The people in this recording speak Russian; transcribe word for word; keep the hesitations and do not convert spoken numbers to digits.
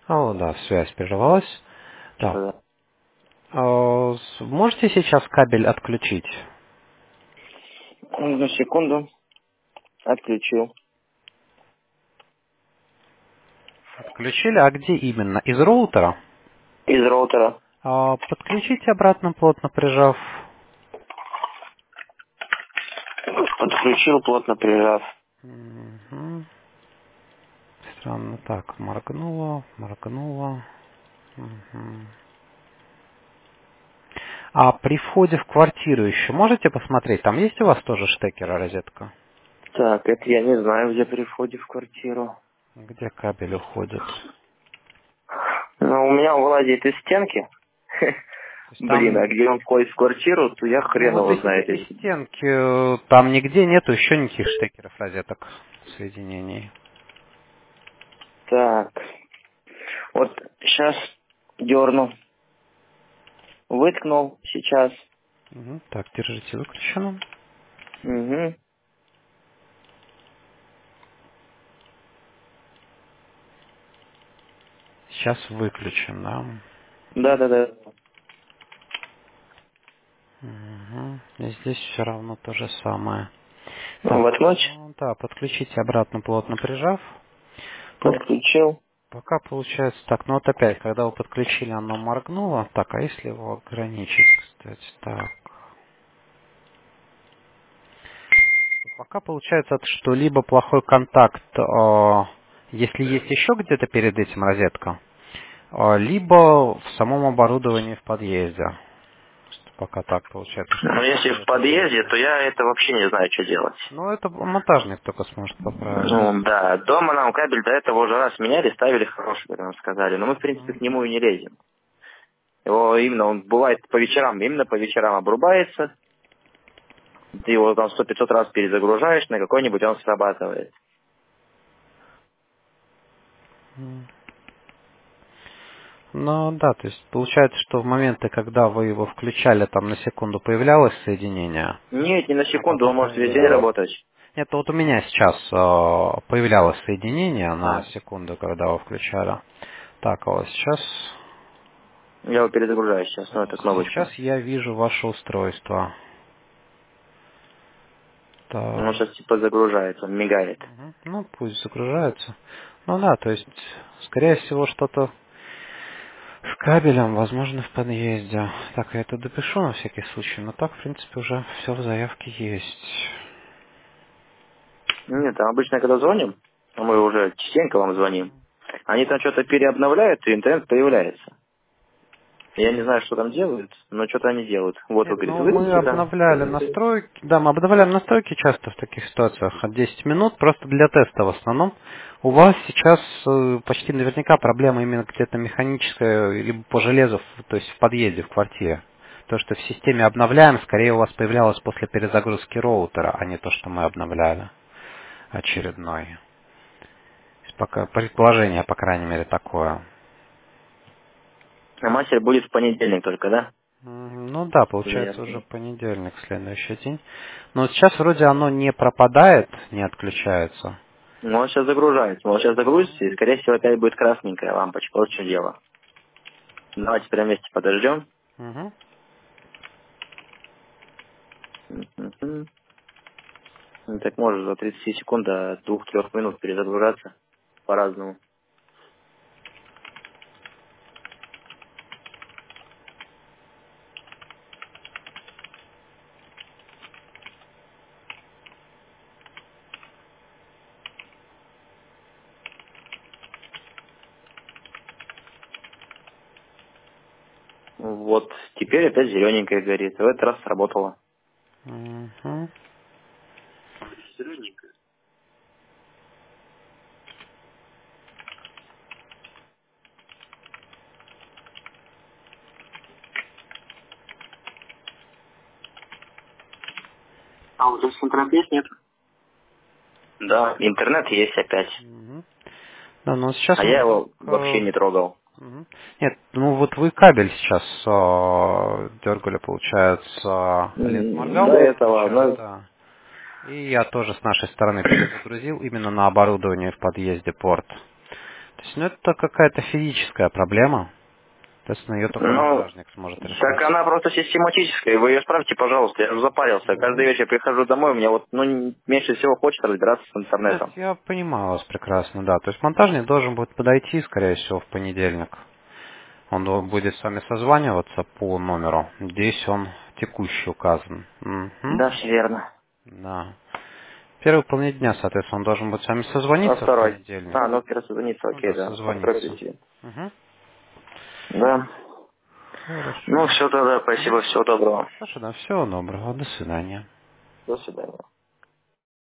О, да, связь прервалась. Да. Да. А, с- Можете сейчас кабель отключить? Одну секунду. Отключил. Отключили, а где именно? Из роутера? Из роутера. А, Подключите обратно, плотно прижав. Подключил, плотно прижав. Мгм. Странно так, моргнуло, моргнуло. Мгм. А при входе в квартиру еще можете посмотреть? Там есть у вас тоже штекер, розетка? Так, это я не знаю, где при входе в квартиру. Где кабель уходит? Ну, у меня вылазит из стенки. То есть Блин, там, а где он входит в квартиру, то я ну хрен вот его из, знает. из стенки, э, там нигде нету еще никаких штекеров, розеток, соединений. Так, вот сейчас дерну. Выткнул сейчас. Мгм. Так, держите выключенным. Угу. Сейчас выключен, да. Да-да-да. Мгм. И здесь все равно то же самое. Так, Вот ночь. ну да, подключите обратно, плотно прижав. Ну, Подключил. пока получается так, ну вот опять, когда вы подключили, оно моргнуло. Так, а если его ограничить, кстати, так. Пока получается, что либо плохой контакт, э, если есть еще где-то перед этим розетка, э, либо в самом оборудовании в подъезде. Пока так получается, что Но если плохой в этот подъезде, есть. то я это вообще не знаю, что делать. Ну, это монтажник только сможет поправить. Ну, да, дома нам кабель до этого уже раз меняли, ставили хороший, как нам сказали. Но мы, в принципе, Мгм. к нему и не лезем. Его именно, он бывает по вечерам, именно по вечерам обрубается. Ты его там сто пятьсот раз перезагружаешь, на какой-нибудь он срабатывает. М. Ну да, то есть получается, что в моменты, когда вы его включали, там на секунду появлялось соединение, Нет, не на а секунду, потом он может весь день появлялось. работать. Нет, вот у меня сейчас э, появлялось соединение на А, секунду, когда вы включали. Так, а вот сейчас, я его перезагружаю сейчас, ну, э, это кнопочку. сейчас я вижу ваше устройство. Он Так, сейчас типа загружается, он мигает. мгм. Ну пусть загружается. Ну да, то есть, скорее всего, что-то с кабелем, возможно, в подъезде. Так, я это допишу на всякий случай, но так, в принципе, уже все в заявке есть. Нет, там обычно, когда звоним, а мы уже частенько вам звоним, они там что-то переобновляют, и интернет появляется. Я не знаю, что там делают, но что-то они делают. Вот, вы Нет, говорите, ну мы выйдите там. обновляли настройки, да, мы обновляем настройки часто в таких ситуациях, от десять минут, просто для теста в основном. У вас сейчас э, почти наверняка проблема именно где-то механическая, либо по железу, в- то есть в подъезде, в квартире. То, что в системе обновляем, скорее у вас появлялось после перезагрузки роутера, а не то, что мы обновляли очередной. То есть пока предположение, по крайней мере, такое. А матерь будет в понедельник только, да? М, Ну да, получается уже Заявки. понедельник, следующий день. Но вот сейчас вроде оно не пропадает, не отключается. Ну, он сейчас загружается. Он сейчас загрузится, и, скорее всего, опять будет красненькая лампочка. Вот в чем дело. Давайте прямо вместе подождем. Мгм. Мгм. Ну, так может за тридцать секунд до двух-трех минут перезагружаться по-разному. Вот теперь опять зелененькая горит. В этот раз сработало. Мгм. Зелененькая. А вот здесь интернет есть, нет? Да, интернет есть опять. Мгм. Да, но сейчас А я вроде его как... вообще не трогал. Мгм. Нет, ну вот вы кабель сейчас э, дергали, получается, лет М, До моргал, этого, включали, ну, да. И я тоже с нашей стороны перезагрузил именно на оборудование в подъезде порт. То есть, ну, это какая-то физическая проблема. Соответственно, ее только Ну, монтажник сможет так решать. она просто систематическая. Вы ее справьте, пожалуйста, я уже запарился. Мгм. Каждый вечер прихожу домой, мне вот ну, н- меньше всего хочется разбираться с Нет, интернетом. я понимаю вас прекрасно, да. То есть монтажник должен будет подойти, скорее всего, в понедельник. Он до- будет с вами созваниваться по номеру. Здесь он текущий указан. Да, Мгм. все верно. Да. Первый половине дня, соответственно, он должен будет с вами А созвониться в второй? понедельник. А, ну, первый созвониться, Ну окей, да, да. А второй созвониться. прийти. Угу. Да. Ну, Хорошо. все тогда, спасибо, Мгм. всего доброго. Хорошо, да, всего доброго. До свидания. До свидания.